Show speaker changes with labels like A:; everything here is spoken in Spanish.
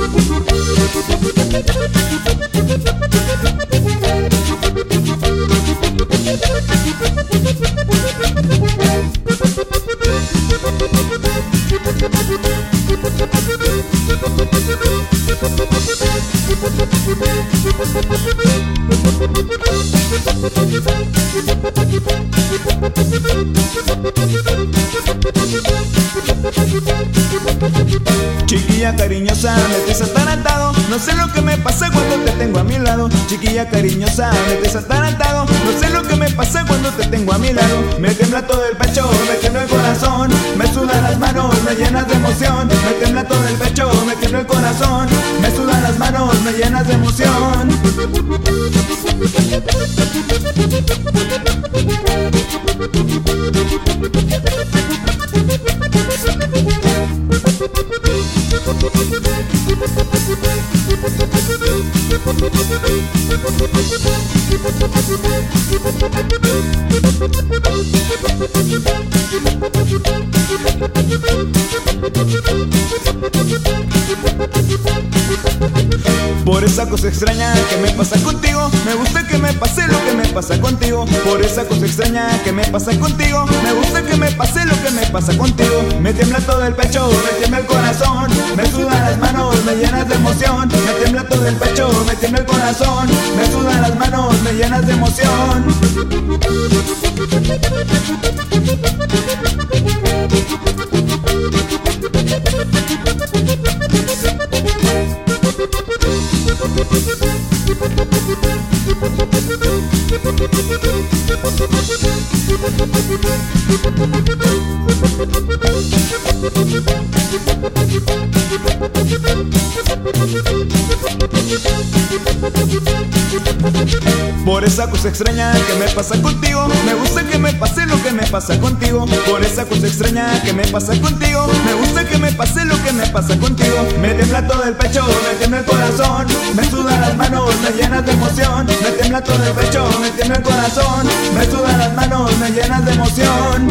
A: Chiquilla cariñosa, me tienes atarantado. No sé lo que me pasa cuando te tengo a mi lado. Chiquilla cariñosa, me tienes atarantado. No sé lo que me pasa cuando te tengo a mi lado. Me tiembla todo el pecho, me tiembla el corazón. Me sudan las manos, me llenas de emoción. Me tiembla todo el pecho, me tiembla el corazón. Me sudan las manos, me llenas de emoción. Por esa cosa extraña que me pasa contigo, me gusta que me pase lo que me pasa contigo. Por esa cosa extraña que me pasa contigo, me gusta que me pase lo que me pasa contigo. Me tiembla todo el pecho, me tiembla el corazón. Me sudan las manos, me llenas de emoción. Me tiembla todo el pecho, me tiembla el corazón. Me sudan las manos, me llenas de emoción. Por esa cosa extraña que me pasa contigo, me gusta que me pase lo que me pasa contigo. Por esa cosa extraña que me pasa contigo, me gusta que me pase lo que me pasa contigo. Me tiembla todo el pecho, me tiembla el corazón. Me sudan las manos, me llenas de emoción. Me tiembla todo el pecho, me tiembla el corazón. Me sudan las manos, me llenas de emoción.